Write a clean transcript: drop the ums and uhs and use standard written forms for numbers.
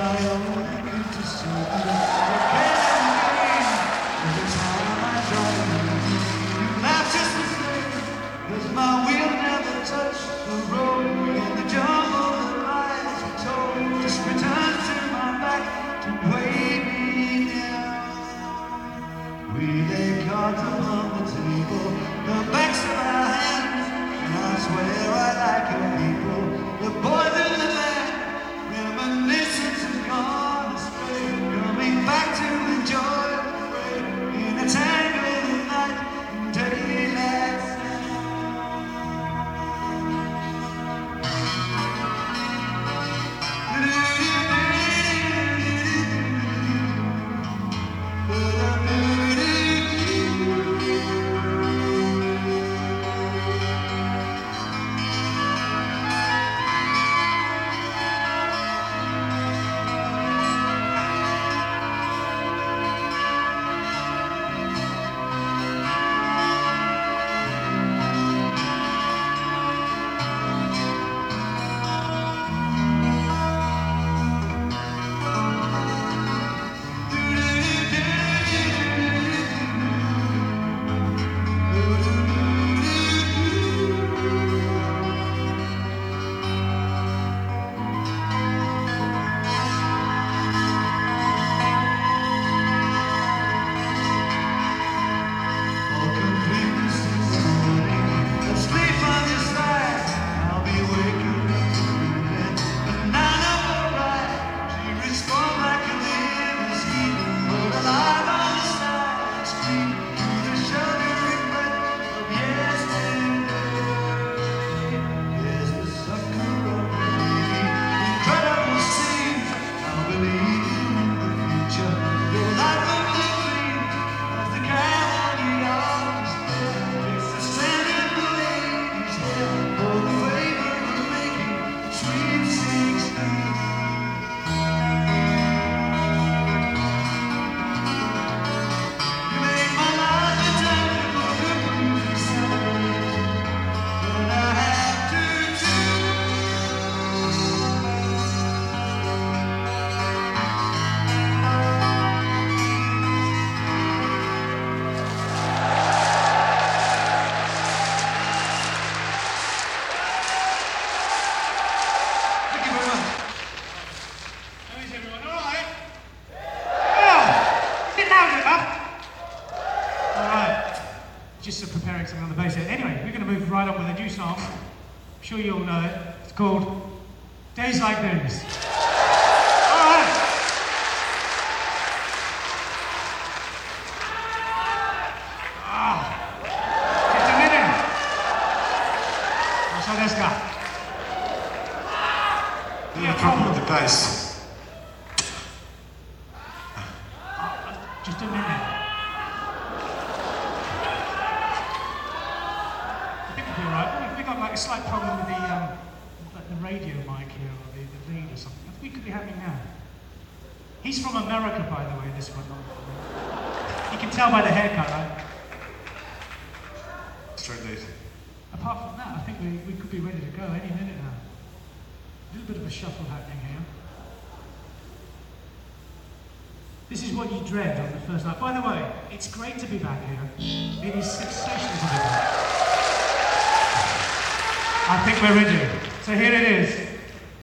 Just preparing something on the bass here. Anyway, we're going to move right on with a new song. I'm sure you all know it. It's called Days Like These. All right. Just a minute. So let's go. No problem with the bass. Just a minute. We've got like a slight problem with the radio mic here, or the lead or something. I think it could be happening now. He's from America, by the way, this one. You can tell by the haircut, right? Straight indeed. Apart from that, I think we could be ready to go any minute now. A little bit of a shuffle happening here. This is what you dread on the first night. By the way, it's great to be back here. It is sensational to be back. I think we're ready. So here it is.